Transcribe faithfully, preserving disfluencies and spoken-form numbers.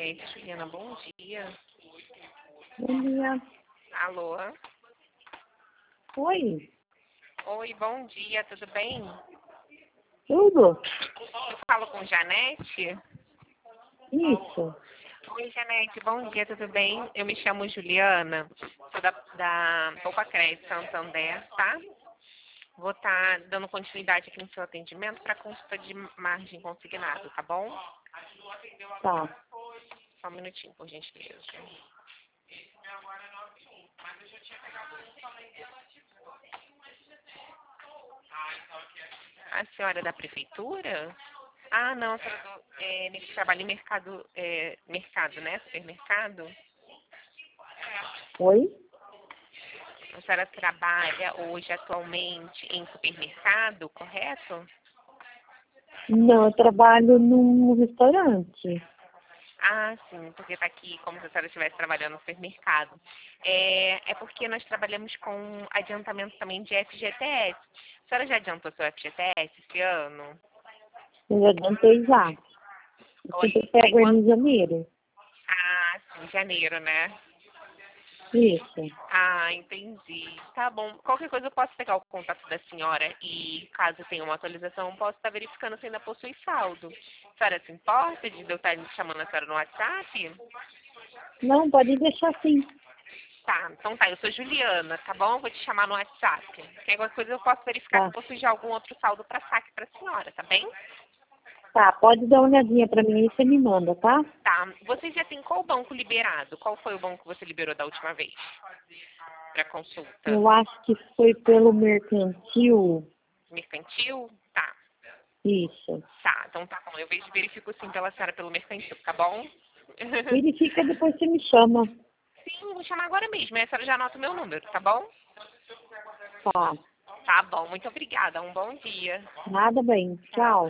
Janete, Juliana, bom dia. Bom dia. Alô? Oi, Oi, bom dia, tudo bem? tudo? Eu falo com Janete? Isso. Oi, Janete, bom dia, tudo bem? Eu me chamo Juliana, sou da, da Poupa Crédito Santander, tá? Vou estar dando continuidade aqui no seu atendimento para consulta de margem consignado, tá bom? Tá. Só um minutinho, por gentileza. A senhora é da prefeitura? Ah, não, a senhora do, é, que trabalha em mercado, é, mercado, né? Supermercado? Oi? A senhora trabalha hoje atualmente em supermercado, correto? Não, eu trabalho num restaurante. Ah, sim, porque está aqui como se a senhora estivesse trabalhando no supermercado. É, é porque nós trabalhamos com adiantamento também de F G T S. A senhora já adiantou seu F G T S esse ano? Eu já adiantei já. Eu Oi, sempre tem pego ele quanto? em janeiro. Ah, sim, janeiro, né? Isso. Ah, entendi. Tá bom. Qualquer coisa eu posso pegar o contato da senhora e, caso tenha uma atualização, eu posso estar verificando se ainda possui saldo. A senhora se importa de eu estar chamando a senhora no WhatsApp? Não, pode deixar assim. Tá, então tá. Eu sou Juliana, tá bom? Vou te chamar no WhatsApp. Qualquer coisa eu posso verificar Tá. se possui já algum outro saldo para saque para a senhora, tá bem? Tá, pode dar uma olhadinha pra mim e você me manda, tá? Tá. Você já tem qual banco liberado? Qual foi o banco que você liberou da última vez? Para consulta? Eu acho que foi pelo mercantil. Mercantil? Tá. Isso. Tá, então tá bom. Eu vejo verifico sim pela senhora pelo mercantil, tá bom? Verifica, depois você me chama. Sim, vou chamar agora mesmo. Aí a senhora já anota o meu número, tá bom? Tá. Tá bom, muito obrigada. Um bom dia. Nada bem. Tchau. Tchau.